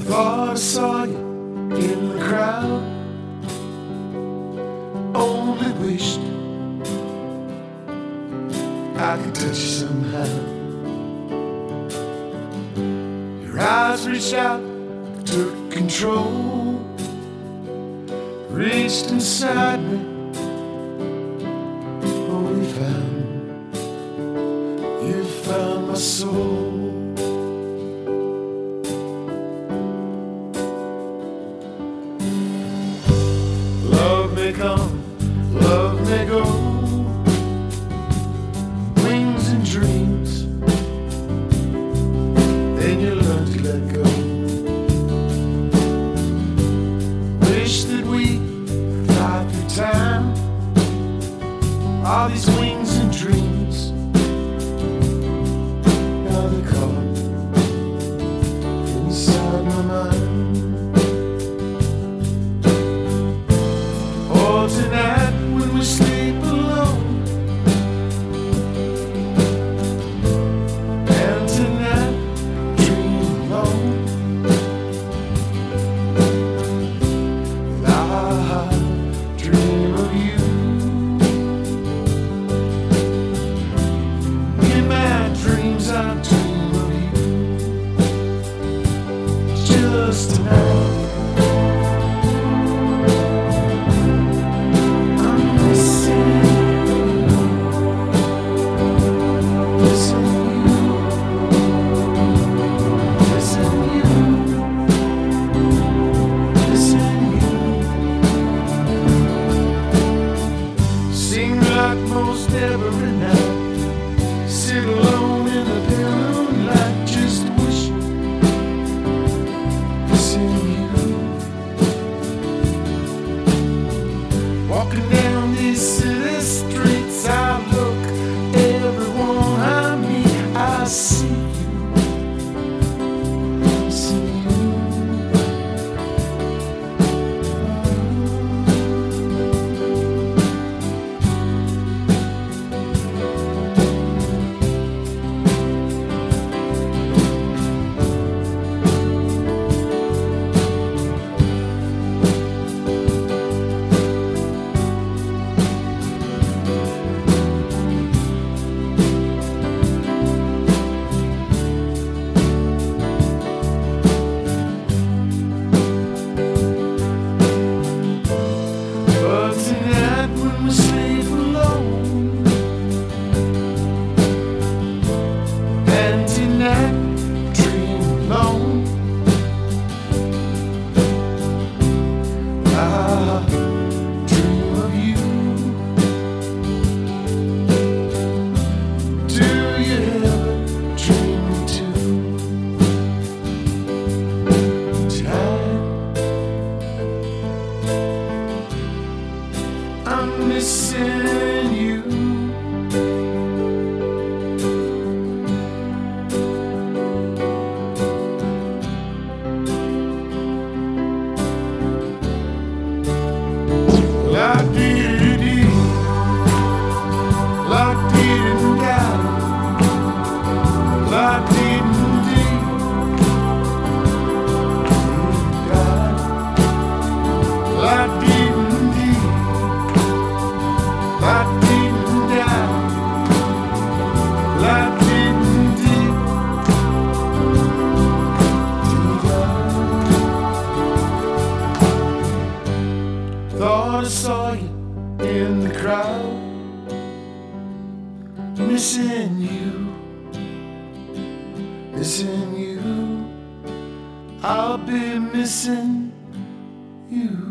Thought I saw you in the crowd. Only wished I could touch you somehow. Your eyes reached out, took control, reached inside me. Oh, you found my soul. Love may come, love may go, wings and dreams, then you learn to let go. Wish that we fly through time, all these wings and dreams, now they're caught inside my mind. Tonight when we sleep alone, and tonight dream alone, and I dream of you. In my dreams I dream of you. Just tonight. Like most every night, sit alone in the pale moonlight, just wishing, missing you. Walking down these city streets, I look, everyone I meet, I see you, missing you. I'm missing you. Thought I saw you in the crowd, missing you, missing you. I'll be missing you.